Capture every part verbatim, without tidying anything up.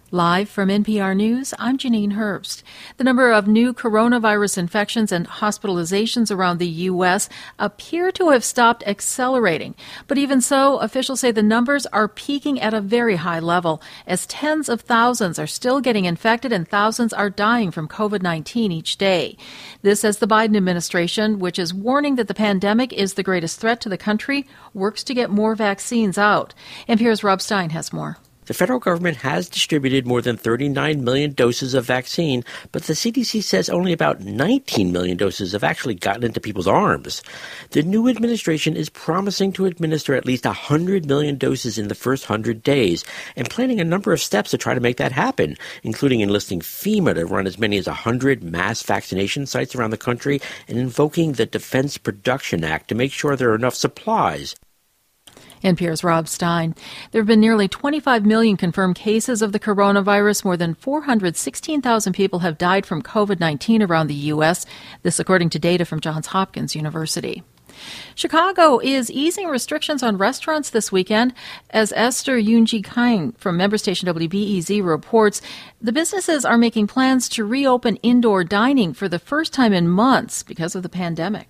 Live from N P R News, I'm Janine Herbst. The number of new coronavirus infections and hospitalizations around the U S appear to have stopped accelerating. But even so, officials say the numbers are peaking at a very high level, as tens of thousands are still getting infected and thousands are dying from covid nineteen each day. This as the Biden administration, which is warning that the pandemic is the greatest threat to the country, works to get more vaccines out. N P R's Rob Stein has more. The federal government has distributed more than thirty-nine million doses of vaccine, but the C D C says only about nineteen million doses have actually gotten into people's arms. The new administration is promising to administer at least one hundred million doses in the first one hundred days and planning a number of steps to try to make that happen, including enlisting FEMA to run as many as one hundred mass vaccination sites around the country and invoking the Defense Production Act to make sure there are enough supplies. N P R's Rob Stein. There have been nearly twenty-five million confirmed cases of the coronavirus. More than four hundred sixteen thousand people have died from covid nineteen around the U S. This according to data from Johns Hopkins University. Chicago is easing restrictions on restaurants this weekend. As Esther Yoonji Kang from member station W B E Z reports, the businesses are making plans to reopen indoor dining for the first time in months because of the pandemic.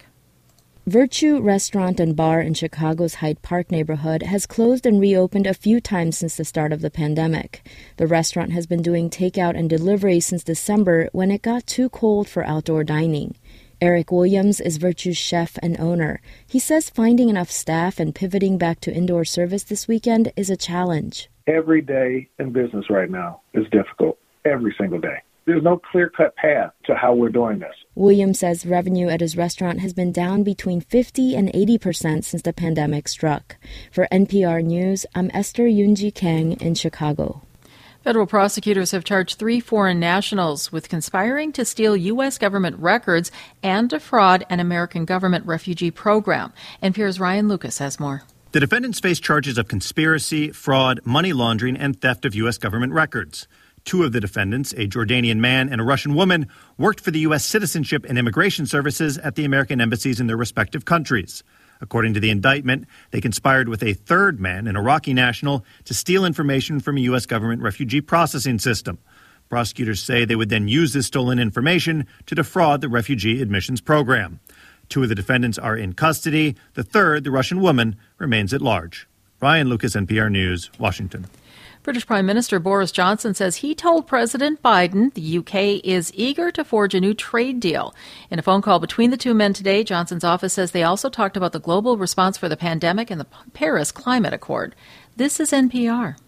Virtue Restaurant and Bar in Chicago's Hyde Park neighborhood has closed and reopened a few times since the start of the pandemic. The restaurant has been doing takeout and delivery since December when it got too cold for outdoor dining. Eric Williams is Virtue's chef and owner. He says finding enough staff and pivoting back to indoor service this weekend is a challenge. Every day in business right now is difficult, every single day. There's no clear-cut path to how we're doing this. Williams says revenue at his restaurant has been down between fifty and eighty percent since the pandemic struck. For N P R News, I'm Esther Yoonji Kang in Chicago. Federal prosecutors have charged three foreign nationals with conspiring to steal U S government records and defraud an American government refugee program. N P R's Ryan Lucas has more. The defendants face charges of conspiracy, fraud, money laundering, and theft of U S government records. Two of the defendants, a Jordanian man and a Russian woman, worked for the U S Citizenship and Immigration Services at the American embassies in their respective countries. According to the indictment, they conspired with a third man, an Iraqi national, to steal information from a U S government refugee processing system. Prosecutors say they would then use this stolen information to defraud the refugee admissions program. Two of the defendants are in custody. The third, the Russian woman, remains at large. Ryan Lucas, N P R News, Washington. British Prime Minister Boris Johnson says he told President Biden the U K is eager to forge a new trade deal. In a phone call between the two men today, Johnson's office says they also talked about the global response for the pandemic and the Paris Climate Accord. This is N P R.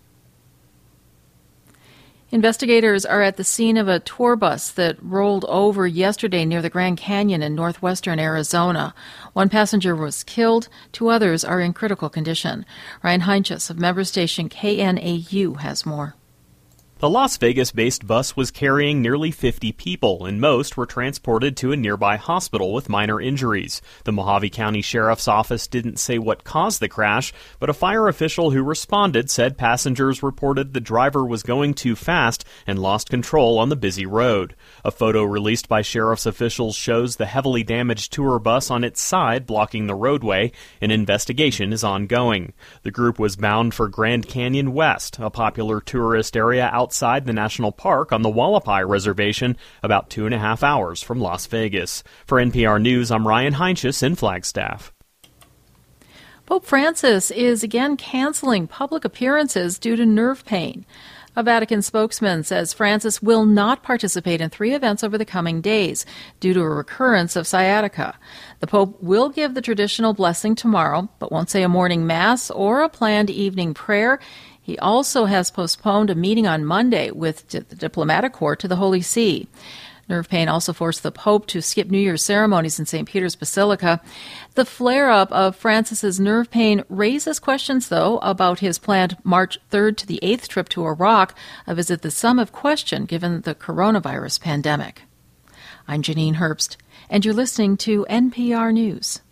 Investigators are at the scene of a tour bus that rolled over yesterday near the Grand Canyon in northwestern Arizona. One passenger was killed. Two others are in critical condition. Ryan Heinches of member station K N A U has more. The Las Vegas-based bus was carrying nearly fifty people, and most were transported to a nearby hospital with minor injuries. The Mojave County Sheriff's Office didn't say what caused the crash, but a fire official who responded said passengers reported the driver was going too fast and lost control on the busy road. A photo released by sheriff's officials shows the heavily damaged tour bus on its side blocking the roadway. An investigation is ongoing. The group was bound for Grand Canyon West, a popular tourist area outside outside the national park on the Wallapai Reservation, about two and a half hours from Las Vegas. For N P R News, I'm Ryan Heinches in Flagstaff. Pope Francis is again canceling public appearances due to nerve pain. A Vatican spokesman says Francis will not participate in three events over the coming days due to a recurrence of sciatica. The Pope will give the traditional blessing tomorrow, but won't say a morning mass or a planned evening prayer. He also has postponed a meeting on Monday with the diplomatic corps to the Holy See. Nerve pain also forced the Pope to skip New Year's ceremonies in Saint Peter's Basilica. The flare-up of Francis's nerve pain raises questions, though, about his planned March third to the eighth trip to Iraq, a visit the some have questioned given the coronavirus pandemic. I'm Janine Herbst, and you're listening to N P R News.